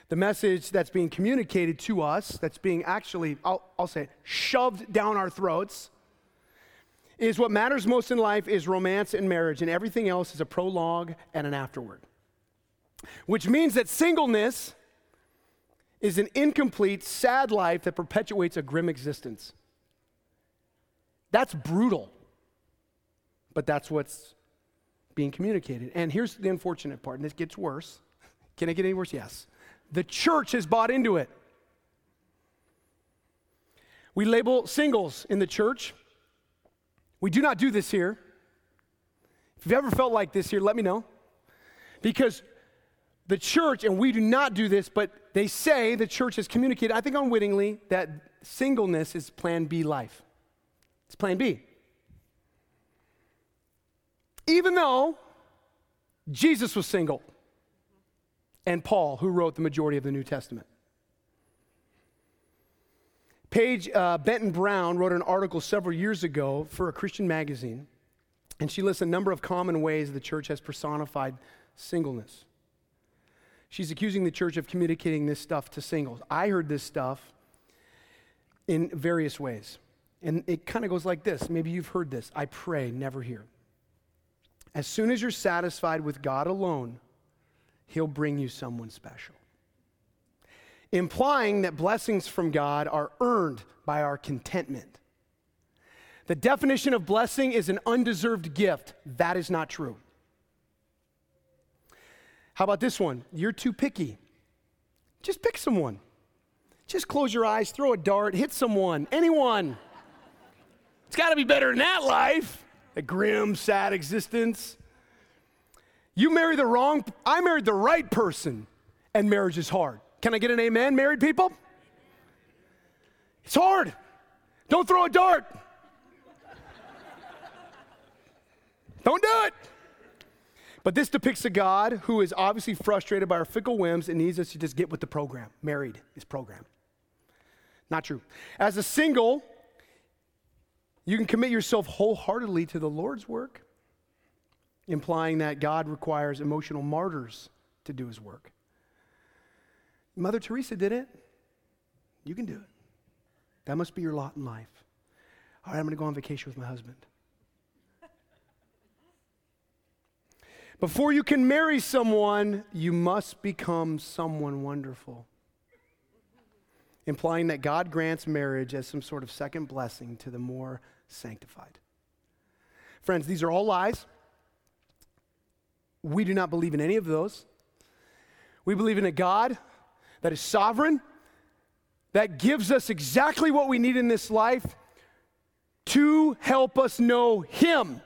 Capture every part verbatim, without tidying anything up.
The message that's being communicated to us, that's being actually, I'll, I'll say, shoved down our throats, is what matters most in life is romance and marriage, and everything else is a prologue and an afterword. Which means that singleness is an incomplete, sad life that perpetuates a grim existence. That's brutal, but that's what's being communicated. And here's the unfortunate part, and it gets worse. Can it get any worse? Yes. The church has bought into it. We label singles in the church. We do not do this here. If you've ever felt like this here, let me know. Because the church, and we do not do this, but they say the church has communicated, I think unwittingly, that singleness is plan B life. It's plan B. Even though Jesus was single, and Paul, who wrote the majority of the New Testament. Paige uh, Benton Brown wrote an article several years ago for a Christian magazine, and she lists a number of common ways the church has personified singleness. She's accusing the church of communicating this stuff to singles. I heard this stuff in various ways, and it kind of goes like this. Maybe you've heard this. I pray, never hear. As soon as you're satisfied with God alone, He'll bring you someone special. Implying that blessings from God are earned by our contentment. The definition of blessing is an undeserved gift. That is not true. How about this one? You're too picky. Just pick someone. Just close your eyes, throw a dart, hit someone, anyone. It's got to be better than that life. A grim, sad existence. You marry the wrong, I married the right person, and marriage is hard. Can I get an amen, married people? It's hard. Don't throw a dart. Don't do it. But this depicts a God who is obviously frustrated by our fickle whims and needs us to just get with the program. Married is program. Not true. As a single, you can commit yourself wholeheartedly to the Lord's work, implying that God requires emotional martyrs to do His work. Mother Teresa did it. You can do it. That must be your lot in life. All right, I'm going to go on vacation with my husband. Before you can marry someone, you must become someone wonderful. Implying that God grants marriage as some sort of second blessing to the more sanctified. Friends, these are all lies. We do not believe in any of those. We believe in a God that is sovereign, that gives us exactly what we need in this life to help us know Him.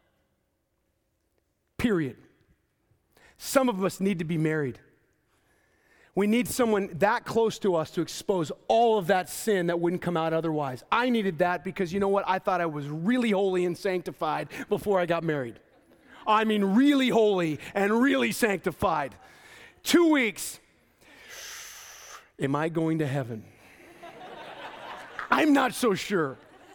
Period. Some of us need to be married. We need someone that close to us to expose all of that sin that wouldn't come out otherwise. I needed that because you know what? I thought I was really holy and sanctified before I got married. I mean really holy and really sanctified. Two weeks. Am I going to heaven? I'm not so sure.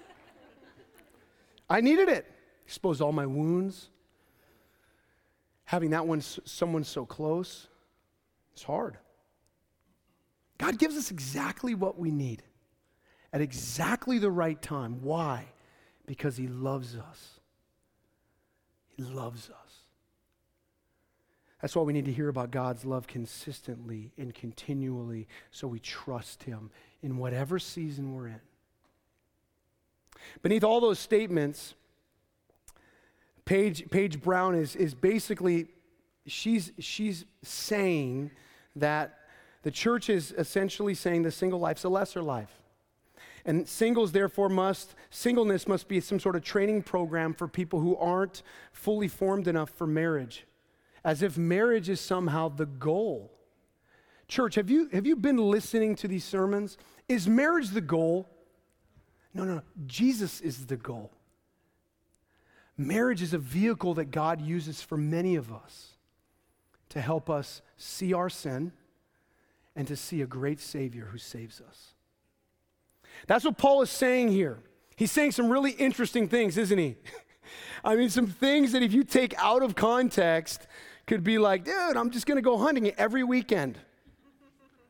I needed it. Expose all my wounds. Having that one, someone so close, it's hard. God gives us exactly what we need at exactly the right time. Why? Because He loves us. He loves us. That's why we need to hear about God's love consistently and continually so we trust Him in whatever season we're in. Beneath all those statements, Paige, Paige Brown is, is basically, she's, she's saying that the church is essentially saying the single life's a lesser life. And singles, therefore, must, singleness must be some sort of training program for people who aren't fully formed enough for marriage, as if marriage is somehow the goal. Church, have you, have you been listening to these sermons? Is marriage the goal? No, no, no. Jesus is the goal. Marriage is a vehicle that God uses for many of us to help us see our sin and to see a great Savior who saves us. That's what Paul is saying here. He's saying some really interesting things, isn't he? I mean, some things that if you take out of context could be like, dude, I'm just going to go hunting every weekend.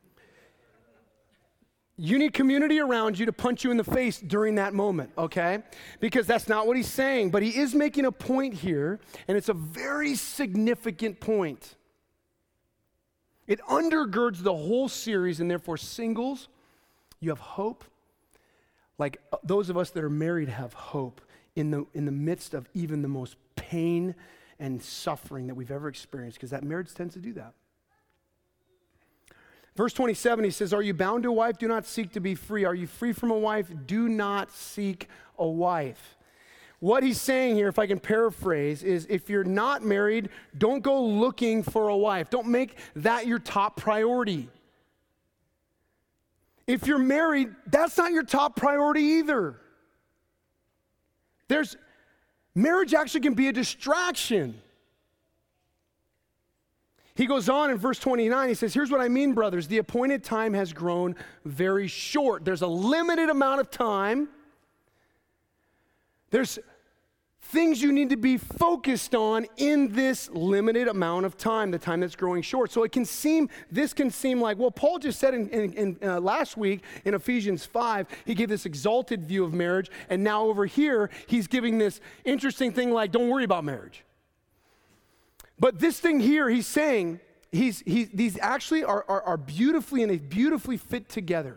You need community around you to punch you in the face during that moment, okay? Because that's not what he's saying, but he is making a point here, and it's a very significant point. It undergirds the whole series, and therefore, singles, you have hope. Like those of us that are married have hope in the, in the midst of even the most pain and suffering that we've ever experienced, because that marriage tends to do that. Verse twenty-seven, he says, are you bound to a wife? Do not seek to be free. Are you free from a wife? Do not seek a wife. What he's saying here, if I can paraphrase, is if you're not married, don't go looking for a wife. Don't make that your top priority. If you're married, that's not your top priority either. There's, marriage actually can be a distraction. He goes on in verse twenty-nine, he says, here's what I mean, brothers. The appointed time has grown very short. There's a limited amount of time. There's things you need to be focused on in this limited amount of time, the time that's growing short. So it can seem, this can seem like, well, Paul just said in, in, in uh, last week in Ephesians five, he gave this exalted view of marriage, and now over here, he's giving this interesting thing like, don't worry about marriage. But this thing here, he's saying, he's, he's, these actually are, are, are beautifully and they beautifully fit together.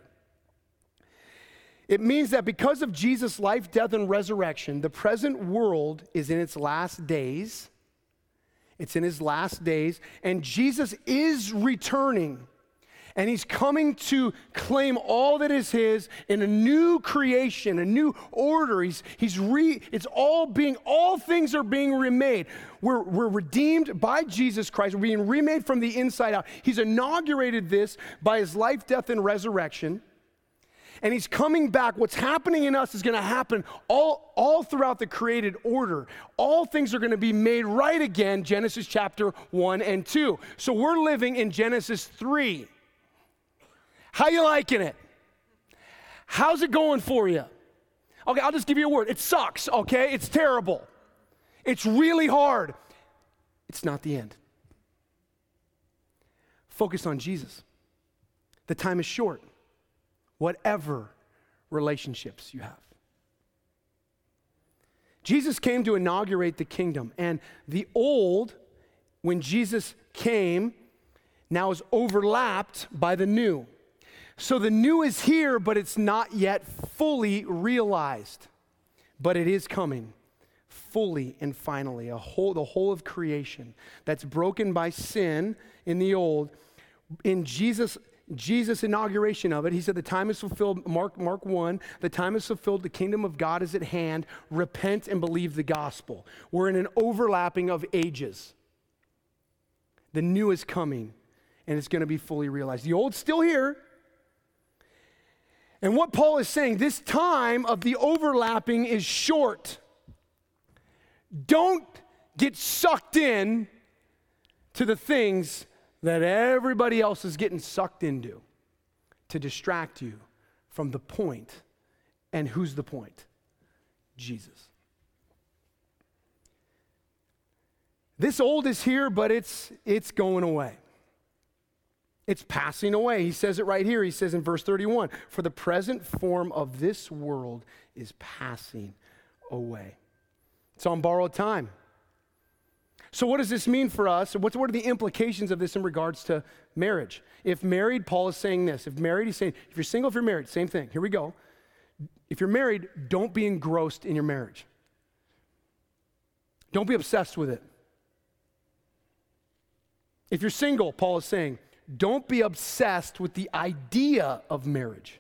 It means that because of Jesus' life, death, and resurrection, the present world is in its last days. It's in his last days, and Jesus is returning. And he's coming to claim all that is his in a new creation, a new order. He's, he's re, it's all being, all things are being remade. We're, we're redeemed by Jesus Christ. We're being remade from the inside out. He's inaugurated this by his life, death, and resurrection. And he's coming back. What's happening in us is going to happen all, all throughout the created order. All things are going to be made right again, Genesis chapter one and two. So we're living in Genesis three. How you liking it? How's it going for you? Okay, I'll just give you a word. It sucks, okay? It's terrible. It's really hard. It's not the end. Focus on Jesus. The time is short. Whatever relationships you have. Jesus came to inaugurate the kingdom, and the old, when Jesus came, now is overlapped by the new. So the new is here, but it's not yet fully realized. But it is coming fully and finally. A whole, the whole of creation that's broken by sin in the old. In Jesus' Jesus' inauguration of it, he said the time is fulfilled, Mark, Mark one, the time is fulfilled, the kingdom of God is at hand, repent and believe the gospel. We're in an overlapping of ages. The new is coming, and it's going to be fully realized. The old's still here. And what Paul is saying, this time of the overlapping is short. Don't get sucked in to the things that everybody else is getting sucked into to distract you from the point. And who's the point? Jesus. This old is here, but it's it's going away. It's passing away. He says it right here. He says in verse thirty-one, for the present form of this world is passing away. It's on borrowed time. So what does this mean for us? What, what are the implications of this in regards to marriage? If married, Paul is saying this. If married, he's saying, if you're single, if you're married, same thing. Here we go. If you're married, don't be engrossed in your marriage. Don't be obsessed with it. If you're single, Paul is saying, don't be obsessed with the idea of marriage.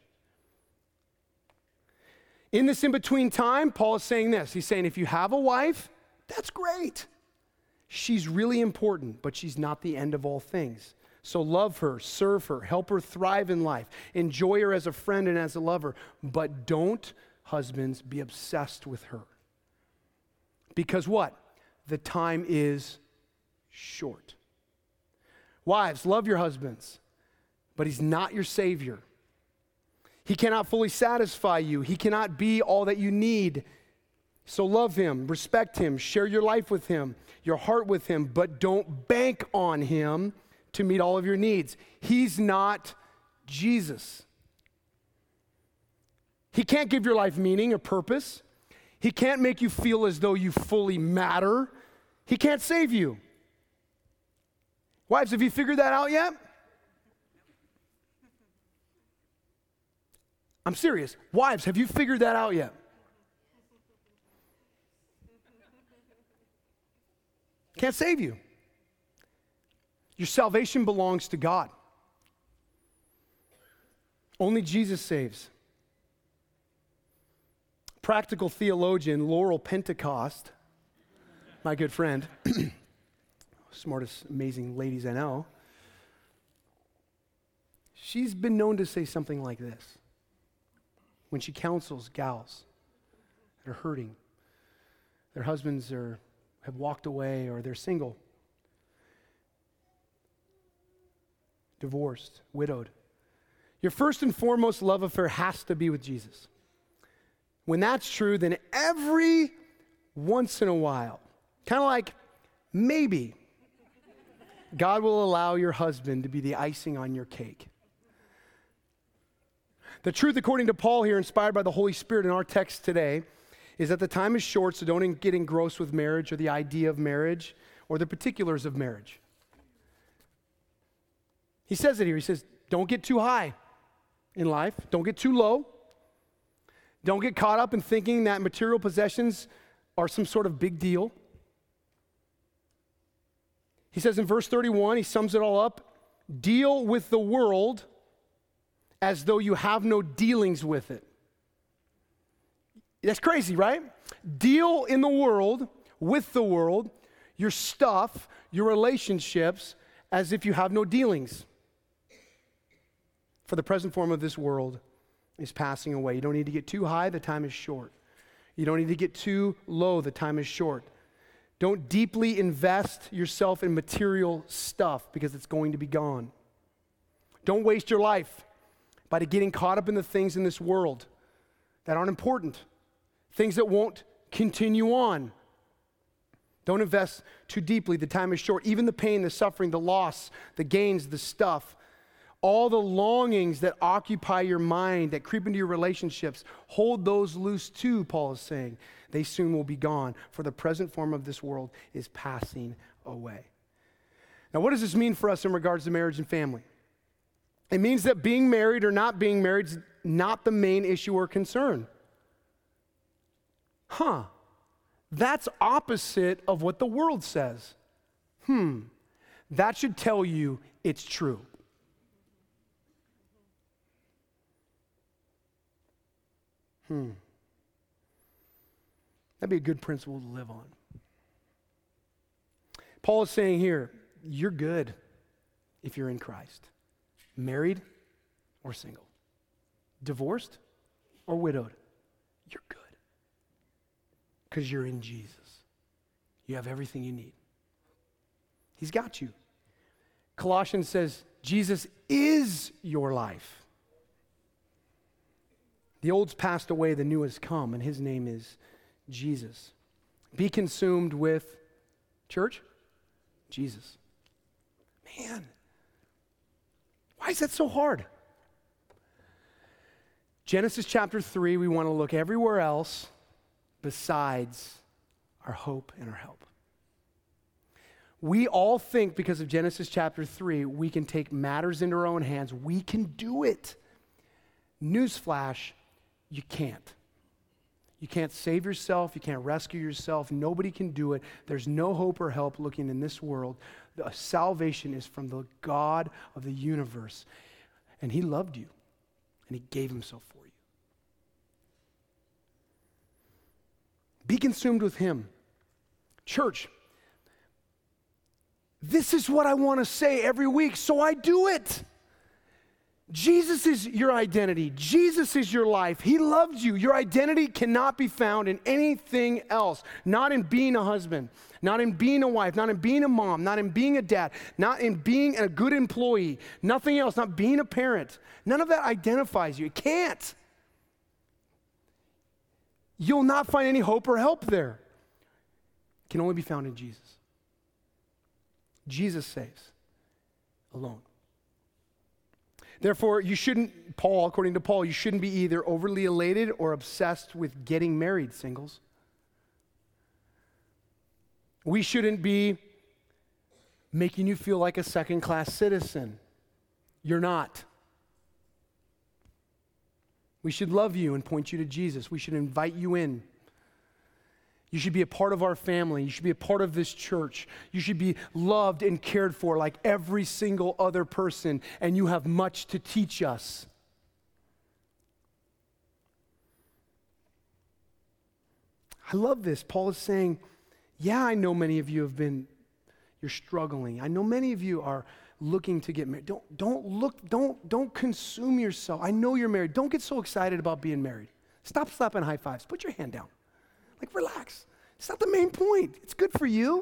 In this in-between time, Paul is saying this. He's saying, if you have a wife, that's great. She's really important, but she's not the end of all things. So love her, serve her, help her thrive in life, enjoy her as a friend and as a lover, but don't, husbands, be obsessed with her. Because what? The time is short. Wives, love your husbands, but he's not your Savior. He cannot fully satisfy you. He cannot be all that you need. So love him, respect him, share your life with him, your heart with him, but don't bank on him to meet all of your needs. He's not Jesus. He can't give your life meaning or purpose. He can't make you feel as though you fully matter. He can't save you. Wives, have you figured that out yet? I'm serious. Wives, have you figured that out yet? Can't save you. Your salvation belongs to God. Only Jesus saves. Practical theologian Laurel Pentecost, my good friend, smartest, amazing ladies I know, she's been known to say something like this when she counsels gals that are hurting. Their husbands are, have walked away, or they're single, divorced, widowed. Your first and foremost love affair has to be with Jesus. When that's true, then every once in a while, kind of like maybe, God will allow your husband to be the icing on your cake. The truth, according to Paul here, inspired by the Holy Spirit in our text today, is that the time is short, so don't get engrossed with marriage or the idea of marriage or the particulars of marriage. He says it here. He says, don't get too high in life. Don't get too low. Don't get caught up in thinking that material possessions are some sort of big deal. He says in verse thirty-one, he sums it all up, deal with the world as though you have no dealings with it. That's crazy, right? Deal in the world, with the world, your stuff, your relationships, as if you have no dealings. For the present form of this world is passing away. You don't need to get too high, the time is short. You don't need to get too low, the time is short. Don't deeply invest yourself in material stuff because it's going to be gone. Don't waste your life by getting caught up in the things in this world that aren't important, things that won't continue on. Don't invest too deeply, the time is short. Even the pain, the suffering, the loss, the gains, the stuff, all the longings that occupy your mind, that creep into your relationships, hold those loose too, Paul is saying. They soon will be gone, for the present form of this world is passing away. Now, what does this mean for us in regards to marriage and family? It means that being married or not being married is not the main issue or concern. Huh. That's opposite of what the world says. Hmm. That should tell you it's true. Hmm. That'd be a good principle to live on. Paul is saying here, you're good if you're in Christ. Married or single. Divorced or widowed. You're good. Because you're in Jesus. You have everything you need. He's got you. Colossians says, Jesus is your life. The old's passed away, the new has come, and his name is Jesus. Be consumed with, church, Jesus. Man, why is that so hard? Genesis chapter three, we want to look everywhere else besides our hope and our help. We all think because of Genesis chapter three, we can take matters into our own hands. We can do it. Newsflash, you can't. You can't save yourself. You can't rescue yourself. Nobody can do it. There's no hope or help looking in this world. The salvation is from the God of the universe. And he loved you. And he gave himself for you. Be consumed with him. Church, this is what I want to say every week, so I do it. Jesus is your identity. Jesus is your life. He loved you. Your identity cannot be found in anything else. Not in being a husband, not in being a wife, not in being a mom, not in being a dad, not in being a good employee, nothing else, not being a parent. None of that identifies you. It can't. You'll not find any hope or help there. It can only be found in Jesus. Jesus saves alone. Therefore, you shouldn't, Paul, according to Paul, you shouldn't be either overly elated or obsessed with getting married, singles. We shouldn't be making you feel like a second-class citizen. You're not. We should love you and point you to Jesus. We should invite you in. You should be a part of our family. You should be a part of this church. You should be loved and cared for like every single other person, and you have much to teach us. I love this. Paul is saying, yeah, I know many of you have been, you're struggling. I know many of you are looking to get married. Don't, don't look, don't, don't consume yourself. I know you're married. Don't get so excited about being married. Stop slapping high fives. Put your hand down. Like, relax. It's not the main point. It's good for you.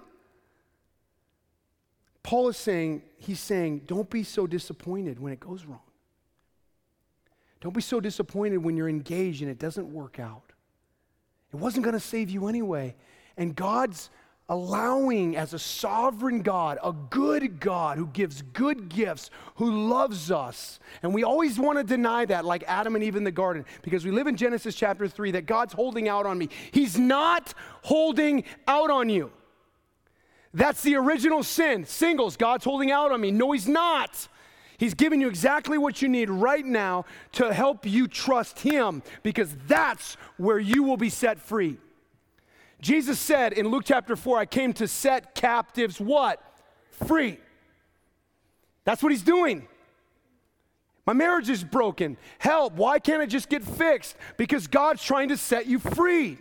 Paul is saying, he's saying, don't be so disappointed when it goes wrong. Don't be so disappointed when you're engaged and it doesn't work out. It wasn't going to save you anyway. And God's allowing, as a sovereign God, a good God who gives good gifts, who loves us. And we always want to deny that, like Adam and Eve in the garden, because we live in Genesis chapter three, that God's holding out on me. He's not holding out on you. That's the original sin. Singles, God's holding out on me. No, he's not. He's giving you exactly what you need right now to help you trust him, because that's where you will be set free. Jesus said in Luke chapter four, I came to set captives what? Free. That's what he's doing. My marriage is broken. Help. Why can't it just get fixed? Because God's trying to set you free.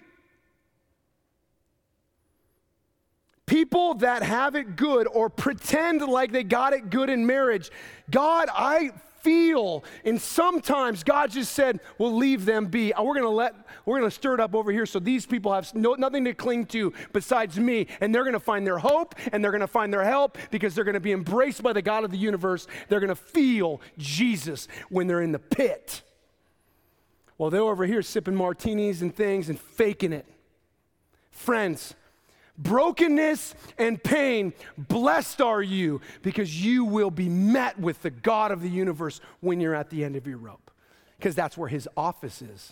People that have it good or pretend like they got it good in marriage, God, I feel, and sometimes God just said, we'll leave them be. We're gonna let, we're gonna stir it up over here so these people have no, nothing to cling to besides me, and they're gonna find their hope, and they're gonna find their help, because they're gonna be embraced by the God of the universe. They're gonna feel Jesus when they're in the pit. Well, they're over here sipping martinis and things and faking it. Friends, brokenness and pain, blessed are you, because you will be met with the God of the universe when you're at the end of your rope, because that's where his office is.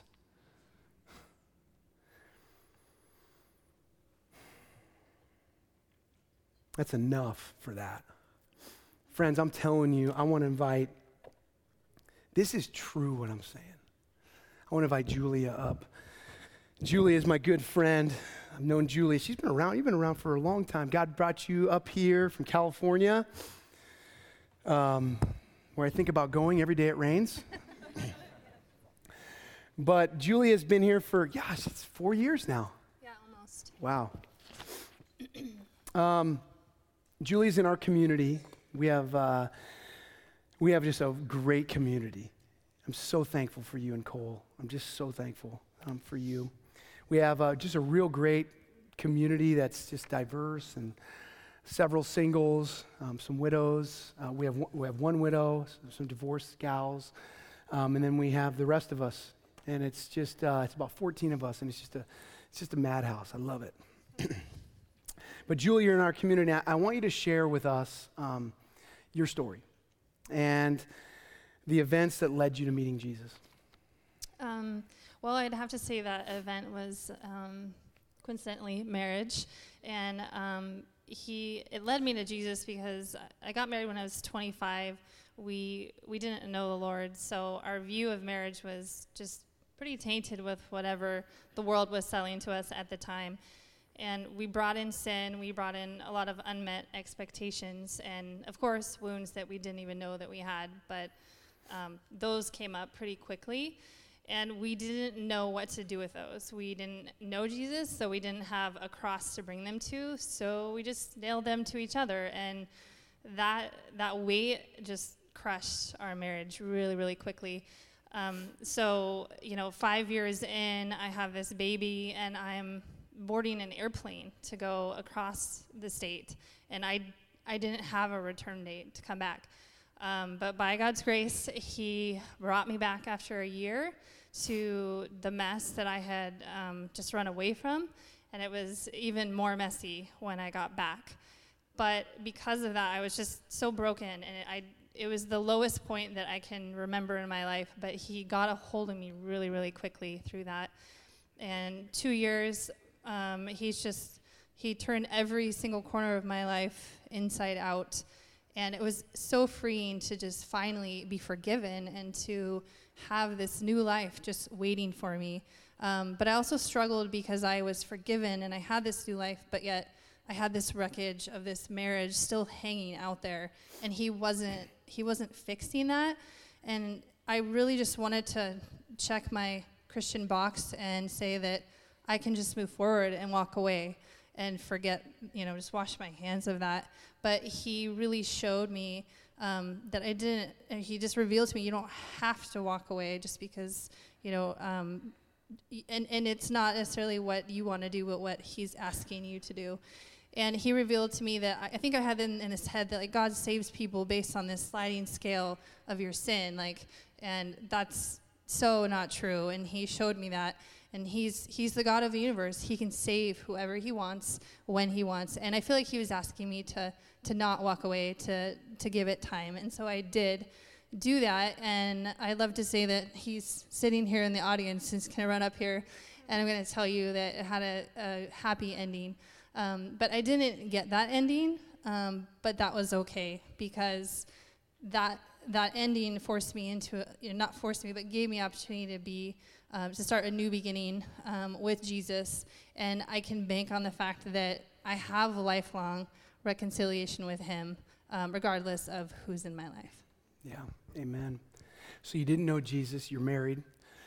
That's enough for that. Friends, I'm telling you, I want to invite, this is true what I'm saying. I want to invite Julia up. Julia is my good friend. I've known Julia. She's been around. You've been around for a long time. God brought you up here from California, um, where I think about going every day it rains. But Julia's been here for, gosh, it's four years now. Yeah, almost. Wow. um, Julia's in our community. We have uh, we have just a great community. I'm so thankful for you and Cole. I'm just so thankful um, for you. We have uh, just a real great community that's just diverse, and several singles, um, some widows. Uh, we have one, we have one widow, some divorced gals, um, and then we have the rest of us. And it's just uh, it's about fourteen of us, and it's just a it's just a madhouse. I love it. But Julie, you're in our community. I, I want you to share with us um, your story and the events that led you to meeting Jesus. Um, well, I'd have to say that event was um, coincidentally marriage, and um, he it led me to Jesus because I got married when I was twenty-five. We we didn't know the Lord, so our view of marriage was just pretty tainted with whatever the world was selling to us at the time. And we brought in sin, we brought in a lot of unmet expectations, and of course wounds that we didn't even know that we had, but um, those came up pretty quickly. And we didn't know what to do with those. We didn't know Jesus, so we didn't have a cross to bring them to, so we just nailed them to each other. And that that weight just crushed our marriage really, really quickly. Um, so, you know, five years in, I have this baby, and I'm boarding an airplane to go across the state. And I, I didn't have a return date to come back. Um, but by God's grace, he brought me back after a year to the mess that I had um, just run away from, and it was even more messy when I got back. But because of that, I was just so broken, and it, I it was the lowest point that I can remember in my life, but he got a hold of me really, really quickly through that. And two years, um, he's just, he turned every single corner of my life inside out. And it was so freeing to just finally be forgiven and to have this new life just waiting for me. Um, but I also struggled because I was forgiven and I had this new life, but yet I had this wreckage of this marriage still hanging out there, and he wasn't he wasn't fixing that. And I really just wanted to check my Christian box and say that I can just move forward and walk away and forget, you know, just wash my hands of that. But he really showed me um, that I didn't, he just revealed to me, you don't have to walk away just because, you know, um, and, and it's not necessarily what you want to do, but what he's asking you to do. And he revealed to me that, I, I think I had in, in his head that like God saves people based on this sliding scale of your sin, like, and that's so not true. And he showed me that. And he's he's the God of the universe. He can save whoever he wants when he wants. And I feel like he was asking me to to not walk away, to to give it time. And so I did do that. And I love to say that he's sitting here in the audience. He's going to run up here, and I'm going to tell you that it had a, a happy ending. Um, but I didn't get that ending, um, but that was okay, because that that ending forced me into, a, you know, not forced me, but gave me opportunity to be, um, to start a new beginning um, with Jesus. And I can bank on the fact that I have lifelong reconciliation with him, um, regardless of who's in my life. Yeah, amen. So you didn't know Jesus, you're married.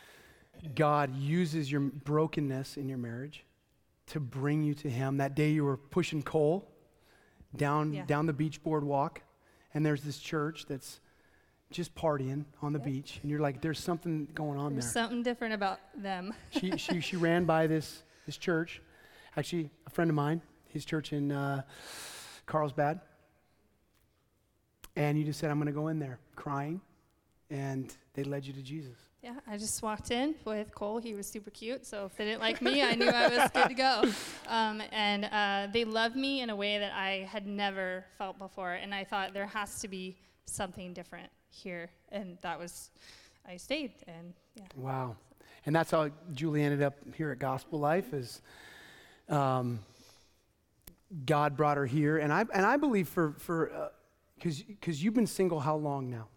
God uses your brokenness in your marriage to bring you to him. That day you were pushing coal down, Yeah. down the beach boardwalk, and there's this church that's just partying on the Yep. beach, and you're like, there's something going on There's there. something different about them. she, she, she ran by this, this church. Actually, a friend of mine, his church in uh, Carlsbad. And you just said, I'm going to go in there, crying. And they led you to Jesus. Yeah, I just walked in with Cole. He was super cute, so if they didn't like me, I knew I was good to go. Um, and uh, they loved me in a way that I had never felt before. And I thought there has to be something different here. And that was, I stayed, and yeah. Wow. And that's how Julie ended up here at Gospel Life, is um, God brought her here. And I and I believe for, for because uh, because you've been single how long now?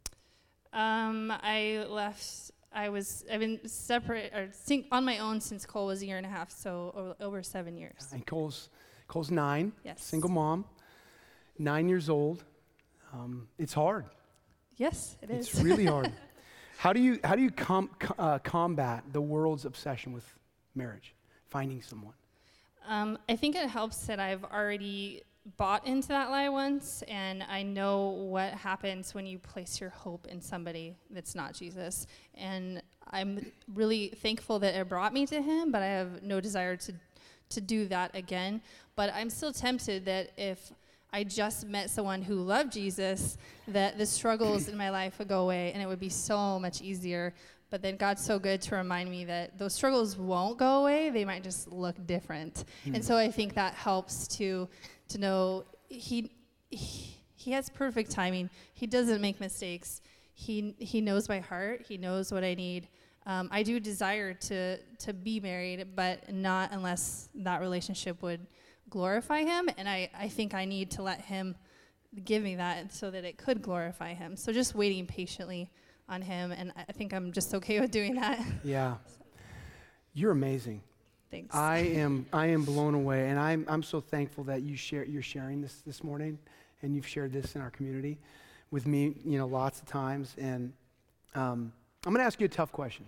Um, I left, I was, I've been separate, or sing, on my own since Cole was a year and a half, so over, over seven years. And Cole's, Cole's nine, Yes. single mom, nine years old. Um, it's hard. Yes, it is. It's really hard. How do you how do you com- uh, combat the world's obsession with marriage, finding someone? Um, I think it helps that I've already bought into that lie once, and I know what happens when you place your hope in somebody that's not Jesus. And I'm really thankful that it brought me to him, but I have no desire to to do that again. But I'm still tempted that if I just met someone who loved Jesus, that the struggles in my life would go away, and it would be so much easier. But then God's so good to remind me that those struggles won't go away. They might just look different. Mm. And so I think that helps to to know he, he he has perfect timing. He doesn't make mistakes. He he knows my heart. He knows what I need. Um, I do desire to to be married, but not unless that relationship would glorify him. And I, I think I need to let him give me that so that it could glorify him. So just waiting patiently on him, and I think I'm just okay with doing that. Yeah. You're amazing. Thanks. I am I am blown away, and I'm I'm so thankful that you share you're sharing this this morning, and you've shared this in our community with me, you know, lots of times. And um, I'm going to ask you a tough question,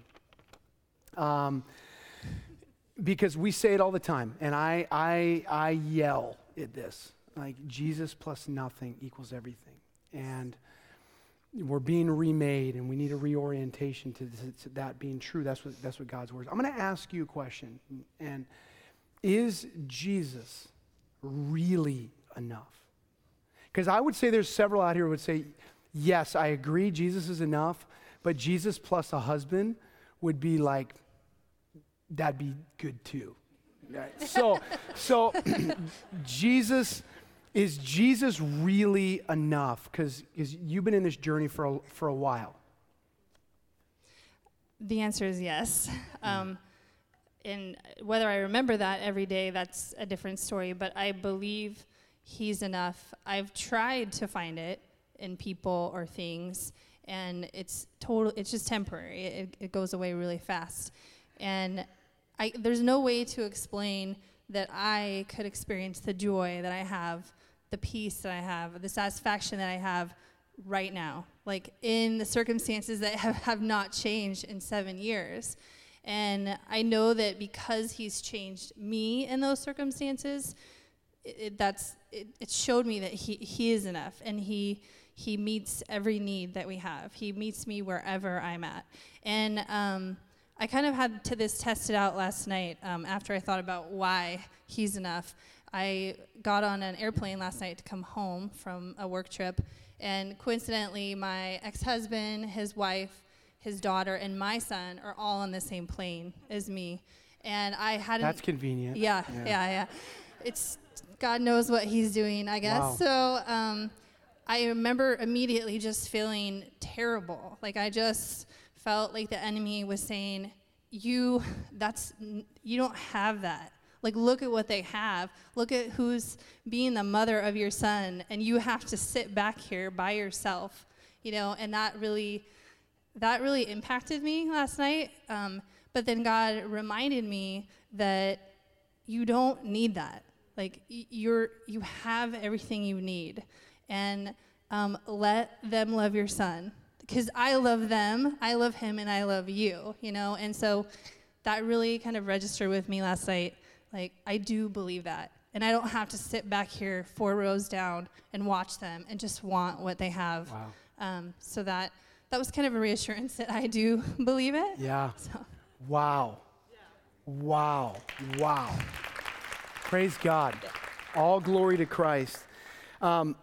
um, because we say it all the time, and I I I yell at this, like Jesus plus nothing equals everything, and we're being remade, and we need a reorientation to, to, to that being true. That's what that's what God's word is. I'm going to ask you a question, and is Jesus really enough? Because I would say there's several out here who would say, yes, I agree, Jesus is enough, but Jesus plus a husband would be like, that'd be good too. Right? So, so Jesus Is Jesus really enough? Because you've been in this journey for a, for a while. The answer is yes. Um, and whether I remember that every day, that's a different story. But I believe he's enough. I've tried to find it in people or things, and it's total. It's just temporary. It, it goes away really fast. And I, there's no way to explain that I could experience the joy that I have, the peace that I have, the satisfaction that I have right now, like in the circumstances that have, have not changed in seven years. And I know that because he's changed me in those circumstances, it, it, that's it, it showed me that he, he is enough, and he he meets every need that we have. He meets me wherever I'm at. And um, I kind of had to this tested out last night um, after I thought about why he's enough. I got on an airplane last night to come home from a work trip, and coincidentally, my ex-husband, his wife, his daughter, and my son are all on the same plane as me. And I hadn't... That's convenient. Yeah, yeah, yeah. yeah. It's, God knows what he's doing, I guess. Wow. So um, I remember immediately just feeling terrible. Like I just felt like the enemy was saying, you, that's, you don't have that. Like, look at what they have. Look at who's being the mother of your son, and you have to sit back here by yourself, you know, and that really, that really impacted me last night. Um, but then God reminded me that you don't need that. Like, y- you're, you have everything you need, and um, let them love your son, because I love them, I love him, and I love you, you know, and so that really kind of registered with me last night. Like, I do believe that. And I don't have to sit back here four rows down and watch them and just want what they have. Wow. Um, so that that was kind of a reassurance that I do believe it. Yeah. So. Wow. Yeah. Wow. Wow. Praise God. All glory to Christ. Um,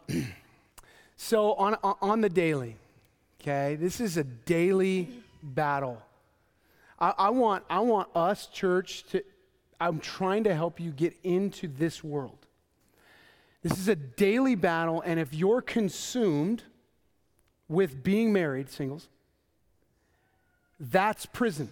so on on the daily, okay, this is a daily battle. I, I want I want us, church, to I'm trying to help you get into this world. This is a daily battle, and if you're consumed with being married, singles, that's prison.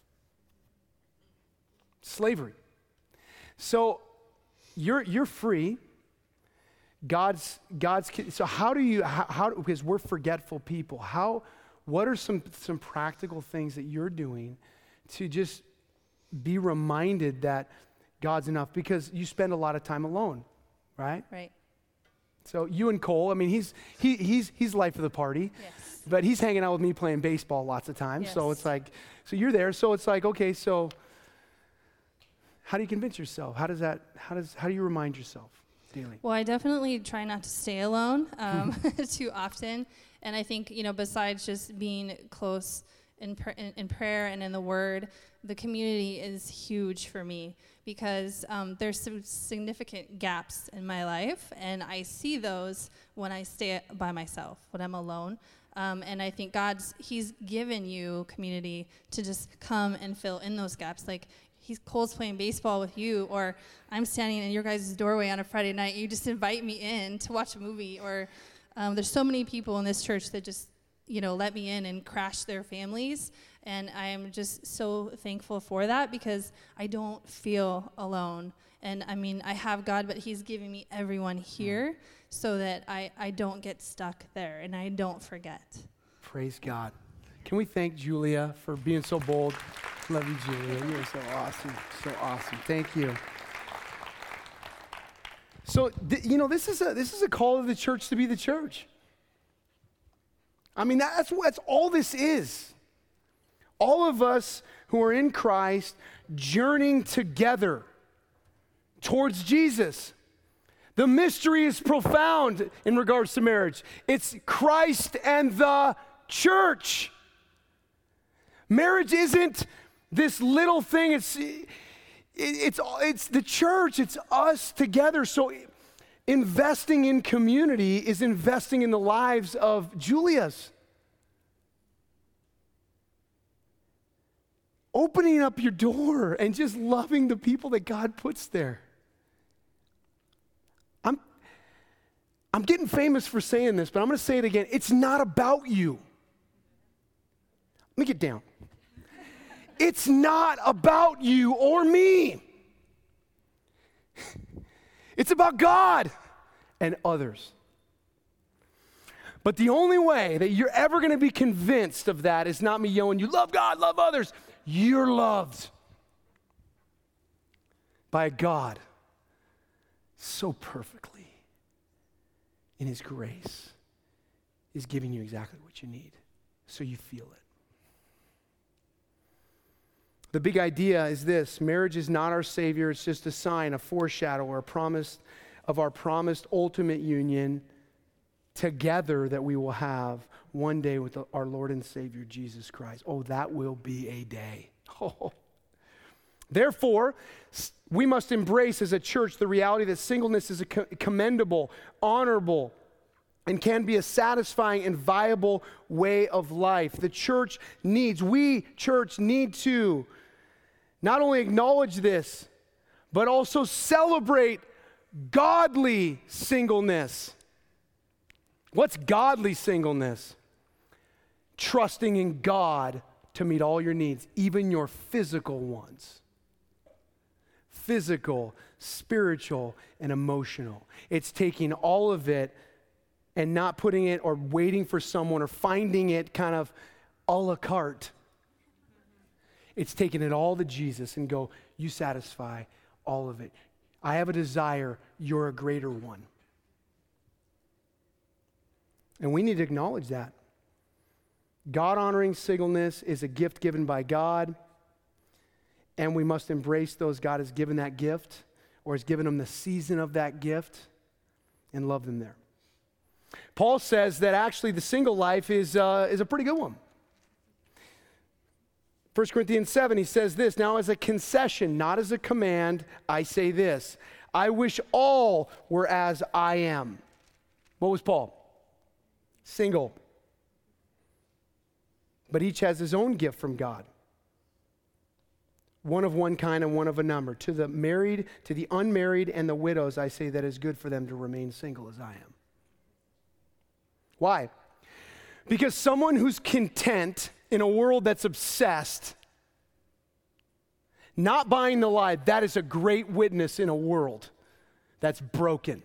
Slavery. So you're you're free. God's God's so how do you how, how because we're forgetful people. How what are some some practical things that you're doing to just be reminded that God's enough, because you spend a lot of time alone, right? Right. So you and Cole, I mean, he's he he's he's life of the party, Yes. but he's hanging out with me playing baseball lots of times. Yes. So it's like, so you're there. So it's like, okay, so how do you convince yourself? How does that? How does how do you remind yourself daily? Well, I definitely try not to stay alone um, too often, and I think, you know, besides just being close in, pr- in in prayer and in the Word, the community is huge for me, because um, there's some significant gaps in my life, and I see those when I stay by myself, when I'm alone. Um, and I think God's, he's given you community to just come and fill in those gaps. Like, he's Cole's playing baseball with you, or I'm standing in your guys' doorway on a Friday night, you just invite me in to watch a movie, or um, there's so many people in this church that just, you know, let me in and crash their families. And I'm just so thankful for that, because I don't feel alone. And I mean, I have God, but he's giving me everyone here so that I, I don't get stuck there and I don't forget. Praise God. Can we thank Julia for being so bold? Love you, Julia. You're so awesome. So awesome. Thank you. So, th- you know, this is a this is a call of the church to be the church. I mean, that's that's all this is. All of us who are in Christ journeying together towards Jesus. The mystery is profound in regards to marriage. It's Christ and the church. Marriage isn't this little thing. It's it, it's it's the church. It's us together. So investing in community is investing in the lives of Julia's. Opening up your door and just loving the people that God puts there. I'm, I'm getting famous for saying this, but I'm going to say it again. It's not about you. Let me get down. It's not about you or me. It's about God and others. But the only way that you're ever going to be convinced of that is not me yelling, you love God, love others. You're loved by a God so perfectly in his grace is giving you exactly what you need so you feel it. The big idea is this: marriage is not our savior, it's just a sign, a foreshadow, or a promise of our promised ultimate union together that we will have one day with the, our Lord and Savior, Jesus Christ. Oh, that will be a day. Oh. Therefore, we must embrace as a church the reality that singleness is a co- commendable, honorable, and can be a satisfying and viable way of life. The church needs, we, church, need to not only acknowledge this, but also celebrate godly singleness. What's godly singleness? Trusting in God to meet all your needs, even your physical ones. Physical, spiritual, and emotional. It's taking all of it and not putting it or waiting for someone or finding it kind of a la carte. It's taking it all to Jesus and go, you satisfy all of it. I have a desire, you're a greater one. And we need to acknowledge that. God-honoring singleness is a gift given by God, and we must embrace those God has given that gift or has given them the season of that gift and love them there. Paul says that actually the single life is, uh, is a pretty good one. First Corinthians seven, he says this, now as a concession, not as a command, I say this, I wish all were as I am. What was Paul? Single. But each has his own gift from God. One of one kind and one of a number. To the married, to the unmarried, and the widows, I say that it's good for them to remain single as I am. Why? Because someone who's content in a world that's obsessed, not buying the lie, that is a great witness in a world that's broken.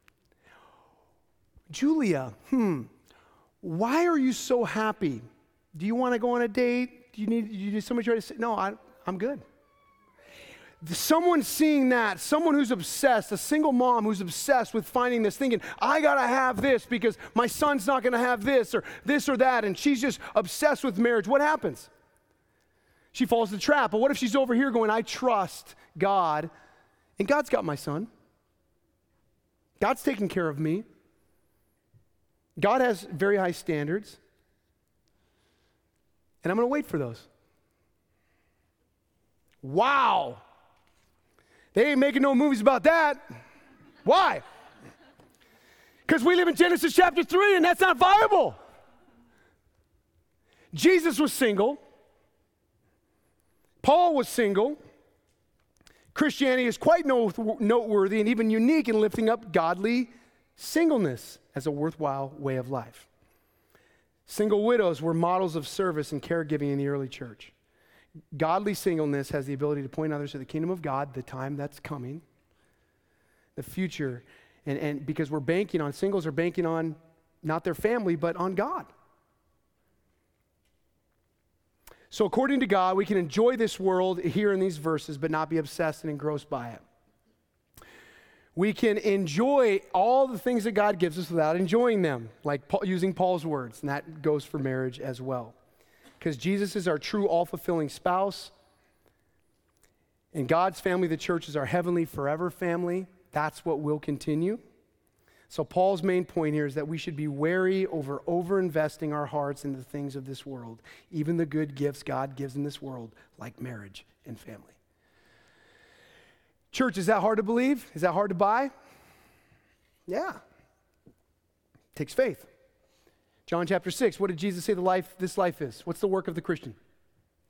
Julia, hmm, why are you so happy? Do you want to go on a date? Do you need, do you need somebody try to say, no, I, I'm good. Someone seeing that, someone who's obsessed, a single mom who's obsessed with finding this, thinking, I got to have this because my son's not going to have this or this or that, and she's just obsessed with marriage. What happens? She falls the trap. But what if she's over here going, I trust God, and God's got my son. God's taking care of me. God has very high standards, and I'm going to wait for those. Wow. They ain't making no movies about that. Why? Because we live in Genesis chapter three, and that's not viable. Jesus was single. Paul was single. Christianity is quite noteworthy and even unique in lifting up godly singleness as a worthwhile way of life. Single widows were models of service and caregiving in the early church. Godly singleness has the ability to point others to the kingdom of God, the time that's coming, the future, and, and because we're banking on, singles are banking on not their family, but on God. So according to God, we can enjoy this world here in these verses, but not be obsessed and engrossed by it. We can enjoy all the things that God gives us without enjoying them, like Paul, using Paul's words, and that goes for marriage as well. Because Jesus is our true all-fulfilling spouse, and God's family, the church, is our heavenly forever family. That's what will continue. So Paul's main point here is that we should be wary over over-investing our hearts in the things of this world, even the good gifts God gives in this world, like marriage and family. Church, is that hard to believe? Is that hard to buy? Yeah. It takes faith. John chapter six, what did Jesus say the life, this life is? What's the work of the Christian?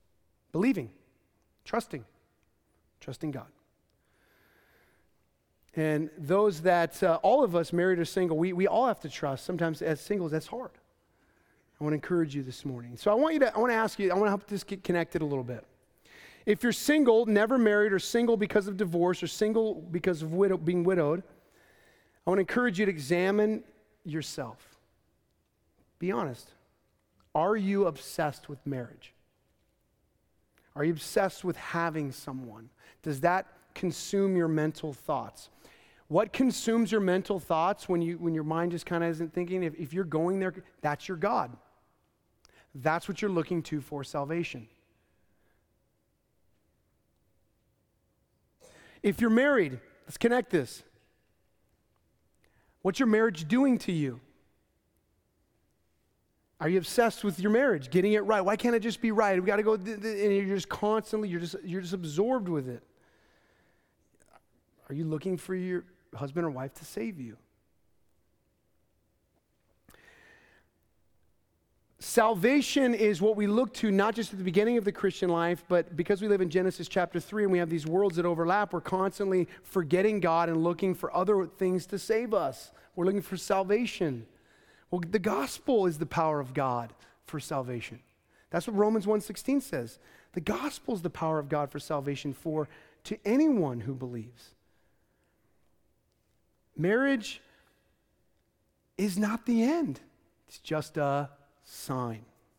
Believing, trusting, trusting God. And those that, uh, all of us, married or single, we, we all have to trust. Sometimes as singles, that's hard. I want to encourage you this morning. So I want you to, I want to ask you, I want to help this get connected a little bit. If you're single, never married, or single because of divorce, or single because of widow, being widowed, I want to encourage you to examine yourself. Be honest. Are you obsessed with marriage? Are you obsessed with having someone? Does that consume your mental thoughts? What consumes your mental thoughts when you when your mind just kind of isn't thinking? If, if you're going there, that's your God. That's what you're looking to for salvation. If you're married, let's connect this. What's your marriage doing to you? Are you obsessed with your marriage, getting it right? Why can't it just be right? We got to go, th- th- and you're just constantly, you're just you're just absorbed with it. Are you looking for your husband or wife to save you? Salvation is what we look to not just at the beginning of the Christian life, but because we live in Genesis chapter three and we have these worlds that overlap, we're constantly forgetting God and looking for other things to save us. We're looking for salvation. Well, the gospel is the power of God for salvation. That's what Romans one sixteen says. The gospel is the power of God for salvation for to anyone who believes. Marriage is not the end. It's just a sign.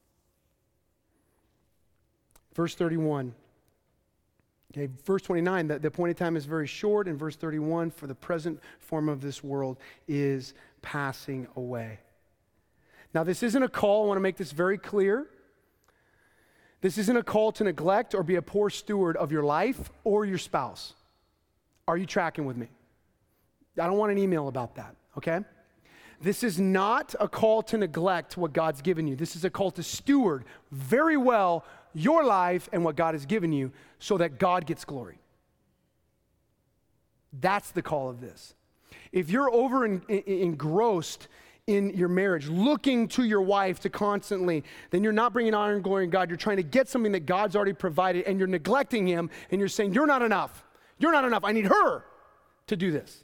Verse thirty-one. Okay, verse twenty-nine, the, the appointed time is very short. And verse thirty-one, for the present form of this world is passing away. Now, this isn't a call, I want to make this very clear. This isn't a call to neglect or be a poor steward of your life or your spouse. Are you tracking with me? I don't want an email about that, okay? This is not a call to neglect what God's given you. This is a call to steward very well your life and what God has given you so that God gets glory. That's the call of this. If you're over en- en- engrossed in your marriage, looking to your wife to constantly, then you're not bringing honor and glory in God. You're trying to get something that God's already provided, and you're neglecting him, and you're saying, you're not enough. You're not enough. I need her to do this.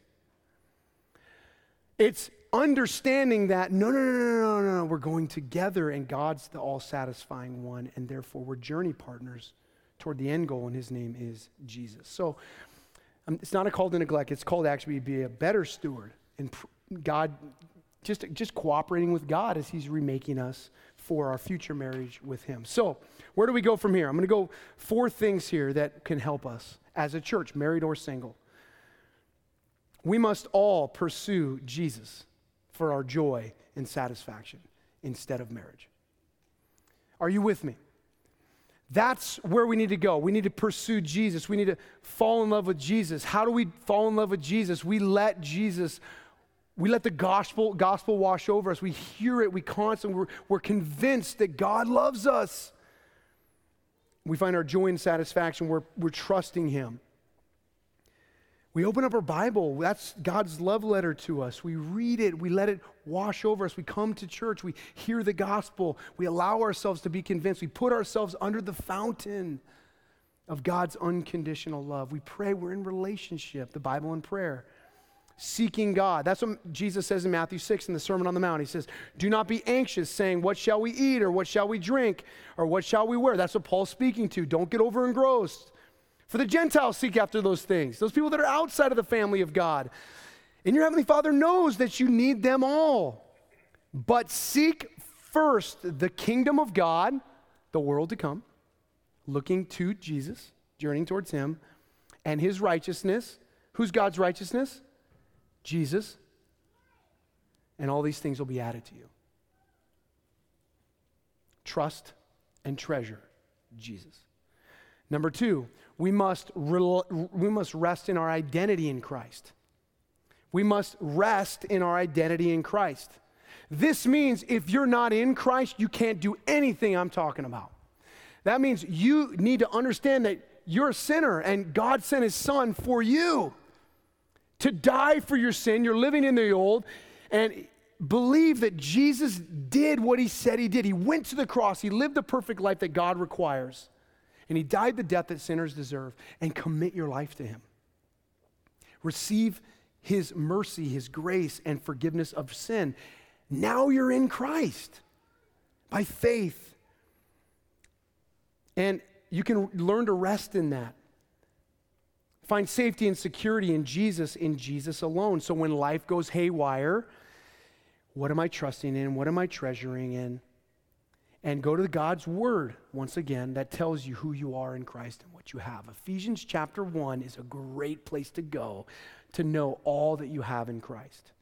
It's understanding that, no, no, no, no, no, no, no, we're going together, and God's the all-satisfying one, and therefore we're journey partners toward the end goal, and his name is Jesus. So um, it's not a call to neglect. It's called to actually be a better steward, and pr- God... Just, just cooperating with God as he's remaking us for our future marriage with him. So where do we go from here? I'm going to go four things here that can help us as a church, married or single. We must all pursue Jesus for our joy and satisfaction instead of marriage. Are you with me? That's where we need to go. We need to pursue Jesus. We need to fall in love with Jesus. How do we fall in love with Jesus? We let Jesus We let the gospel gospel wash over us. We hear it. We constantly, we're, we're convinced that God loves us. We find our joy and satisfaction. We're, we're trusting him. We open up our Bible. That's God's love letter to us. We read it. We let it wash over us. We come to church. We hear the gospel. We allow ourselves to be convinced. We put ourselves under the fountain of God's unconditional love. We pray. We're in relationship, the Bible and prayer. Seeking God. That's what Jesus says in Matthew six in the Sermon on the Mount. He says, do not be anxious, saying, what shall we eat, or what shall we drink, or what shall we wear? That's what Paul's speaking to. Don't get over engrossed. For the Gentiles seek after those things, those people that are outside of the family of God. And your Heavenly Father knows that you need them all. But seek first the kingdom of God, the world to come, looking to Jesus, journeying towards him, and his righteousness. Who's God's righteousness? Jesus, and all these things will be added to you. Trust and treasure Jesus. Number two, we must, rel- we must rest in our identity in Christ. We must rest in our identity in Christ. This means if you're not in Christ, you can't do anything I'm talking about. That means you need to understand that you're a sinner and God sent his son for you to die for your sin. You're living in the old, and believe that Jesus did what he said he did. He went to the cross. He lived the perfect life that God requires, and he died the death that sinners deserve, and commit your life to him. Receive his mercy, his grace, and forgiveness of sin. Now you're in Christ by faith. And you can learn to rest in that. Find safety and security in Jesus, in Jesus alone. So when life goes haywire, what am I trusting in? What am I treasuring in? And go to God's word, once again, that tells you who you are in Christ and what you have. Ephesians chapter one is a great place to go to know all that you have in Christ.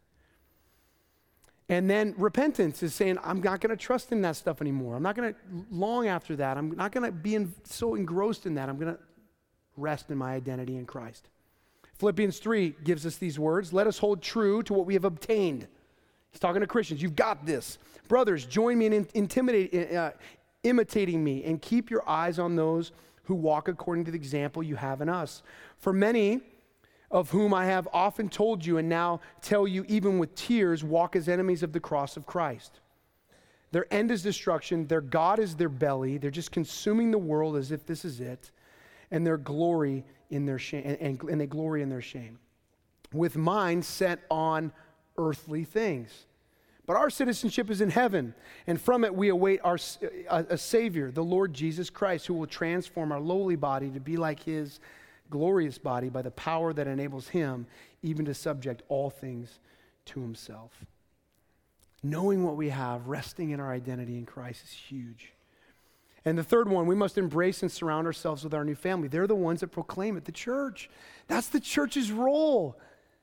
And then repentance is saying, I'm not going to trust in that stuff anymore. I'm not going to long after that. I'm not going to be in, so engrossed in that. I'm going to rest in my identity in Christ. Philippians three gives us these words. Let us hold true to what we have obtained. He's talking to Christians. You've got this. Brothers, join me in intimidating, uh, imitating me, and keep your eyes on those who walk according to the example you have in us. For many of whom I have often told you and now tell you even with tears, walk as enemies of the cross of Christ. Their end is destruction. Their God is their belly. They're just consuming the world as if this is it. And their glory in their shame, and, and, and they glory in their shame. With minds set on earthly things. But our citizenship is in heaven, and from it we await our a, a Savior, the Lord Jesus Christ, who will transform our lowly body to be like his glorious body by the power that enables him even to subject all things to himself. Knowing what we have, resting in our identity in Christ is huge. And the third one, we must embrace and surround ourselves with our new family. They're the ones that proclaim it, the church. That's the church's role.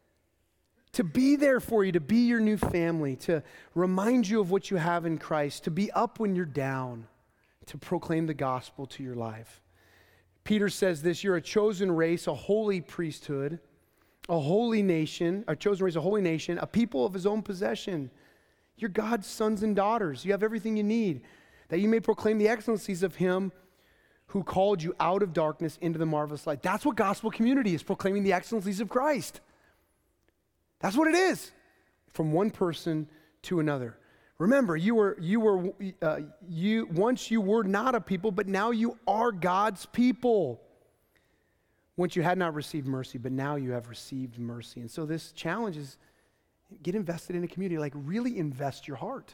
To be there for you, to be your new family, to remind you of what you have in Christ, to be up when you're down, to proclaim the gospel to your life. Peter says this, you're a chosen race, a holy priesthood, a holy nation, a chosen race, a holy nation, a people of his own possession. You're God's sons and daughters. You have everything you need, that you may proclaim the excellencies of him who called you out of darkness into the marvelous light. That's what gospel community is, proclaiming the excellencies of Christ. That's what it is, from one person to another. Remember, you were you were uh, you once you were not a people, but now you are God's people. Once you had not received mercy, but now you have received mercy. And so this challenge is get invested in a community, like really invest your heart.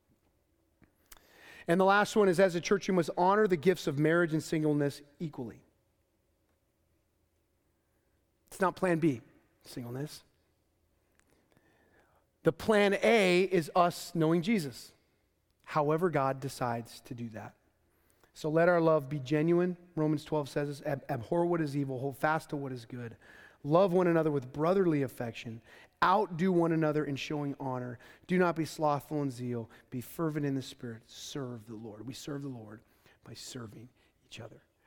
And the last one is, as a church, you must honor the gifts of marriage and singleness equally. It's not plan B, singleness. The plan A is us knowing Jesus, however God decides to do that. So let our love be genuine. Romans twelve says, Ab- abhor what is evil, hold fast to what is good. Love one another with brotherly affection. Outdo one another in showing honor. Do not be slothful in zeal. Be fervent in the Spirit. Serve the Lord. We serve the Lord by serving each other.